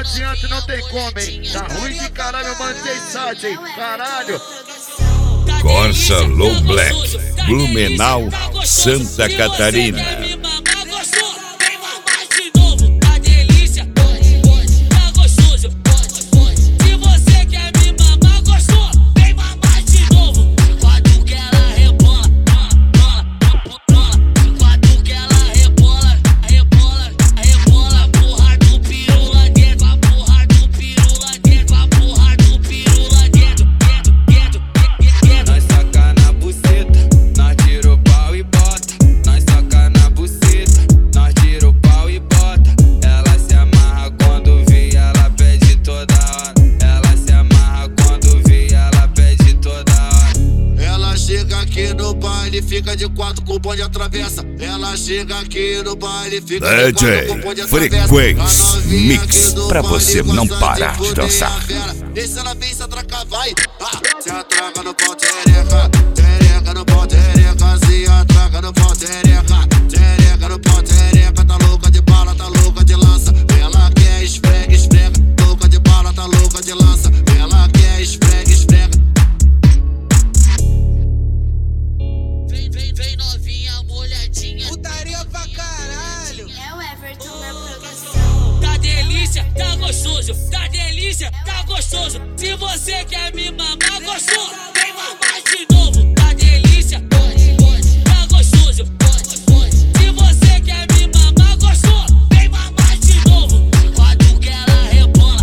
adianta, não tem como, hein? Tá ruim de caralho, mantém site, hein? Caralho. Corsa Low Black, Blumenau, Santa Catarina. Fica de quatro com o bonde atravessa. Ela chega aqui no baile, fica de quatro com o bonde atravessa. Frequência Mix, pra você não parar de dançar. Deixa ela vir, se atraca, vai. Se atraca no pau, tereca. Tereca no pau, tereca. Se atraca no pau, tereca. Tereca no pau, tereca. Tá louca de bala, tá louca de lança. Ela quer esfrega, esfrega. Louca de bala, tá louca de lança. Ela quer esfrega, esfrega. Vem novinha, molhadinha. Putaria pra caralho. É o Everton na produção. Tá delícia, tá gostoso. Tá delícia, tá gostoso. Se você quer me mamar, gostou. Vem mamar de novo. Tá delícia, tá gostoso. Se você quer me mamar, gostou. Vem mamar de novo. Enquanto que ela rebola,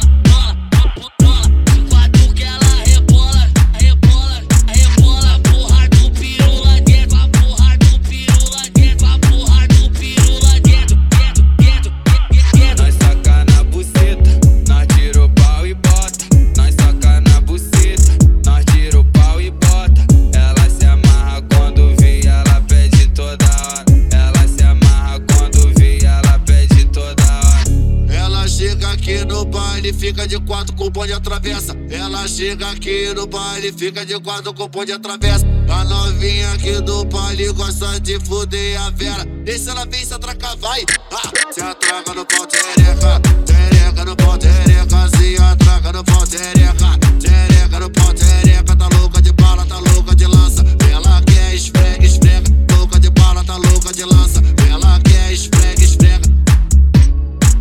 enquanto que ela rebola, rebola, porra do piru lá dentro, a porra do piru lá dentro, a porra do piru lá dentro, dentro. Nós saca na buceta, nós tira o pau e bota. Nós saca na buceta, nós tira o pau e bota. Ela se amarra quando vê, ela pede toda hora. Ela se amarra quando vê, ela pede toda hora. Ela chega aqui no baile, fica de quatro com o bonde atravessa. Ela chega aqui no baile, fica de quatro com o bonde atravessa. A novinha aqui do baile gosta de fuder a Vera. Deixa ela vir, se atraca, vai. Se atraca no pau, tereca. Tereca no pau, tereca. Se atraca no pau, tereca.